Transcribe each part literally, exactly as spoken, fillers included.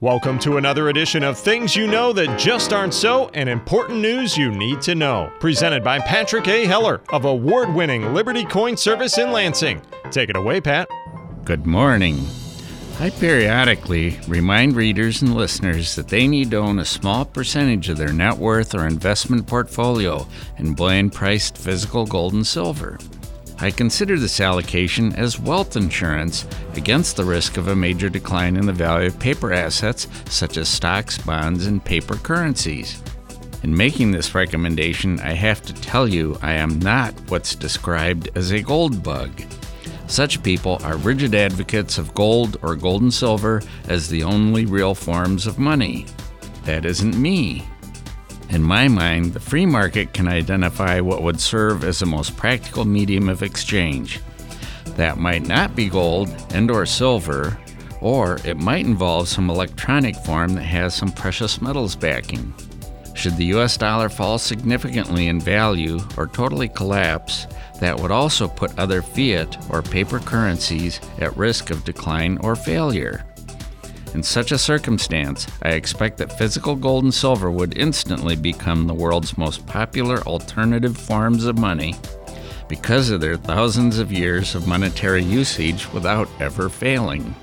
Welcome to another edition of Things You Know That Just Aren't So and Important News You Need to Know. Presented by Patrick A. Heller of award-winning Liberty Coin Service in Lansing. Take it away, Pat. Good morning. I periodically remind readers and listeners that they need to own a small percentage of their net worth or investment portfolio in bullion-priced physical gold and silver. I consider this allocation as wealth insurance against the risk of a major decline in the value of paper assets such as stocks, bonds, and paper currencies. In making this recommendation, I have to tell you I am not what's described as a gold bug. Such people are rigid advocates of gold or gold and silver as the only real forms of money. That isn't me. In my mind, the free market can identify what would serve as the most practical medium of exchange. That might not be gold and or silver, or it might involve some electronic form that has some precious metals backing. Should the U S dollar fall significantly in value or totally collapse, that would also put other fiat or paper currencies at risk of decline or failure. In such a circumstance, I expect that physical gold and silver would instantly become the world's most popular alternative forms of money because of their thousands of years of monetary usage without ever failing.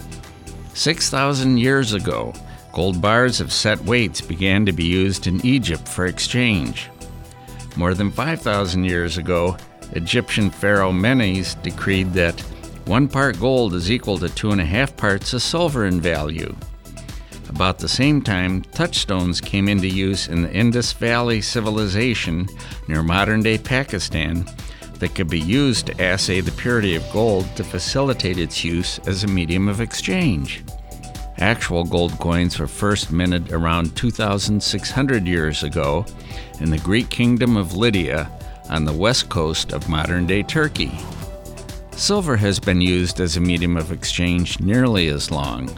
six thousand years ago, gold bars of set weights began to be used in Egypt for exchange. More than five thousand years ago, Egyptian pharaoh Menes decreed that one part gold is equal to two and a half parts of silver in value. About the same time, touchstones came into use in the Indus Valley civilization near modern-day Pakistan that could be used to assay the purity of gold to facilitate its use as a medium of exchange. Actual gold coins were first minted around two thousand six hundred years ago in the Greek kingdom of Lydia on the west coast of modern-day Turkey. Silver has been used as a medium of exchange nearly as long.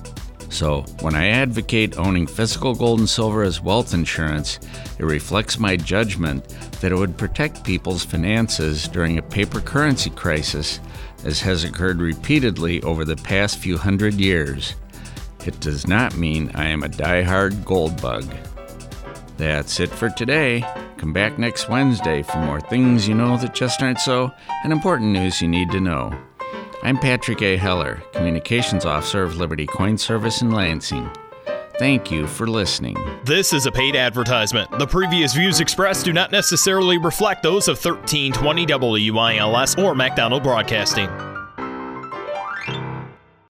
So, when I advocate owning physical gold and silver as wealth insurance, it reflects my judgment that it would protect people's finances during a paper currency crisis, as has occurred repeatedly over the past few hundred years. It does not mean I am a die-hard gold bug. That's it for today. Come back next Wednesday for more things you know that just aren't so and important news you need to know. I'm Patrick A. Heller, Communications Officer of Liberty Coin Service in Lansing. Thank you for listening. This is a paid advertisement. The previous views expressed do not necessarily reflect those of thirteen twenty W I L S or MacDonald Broadcasting.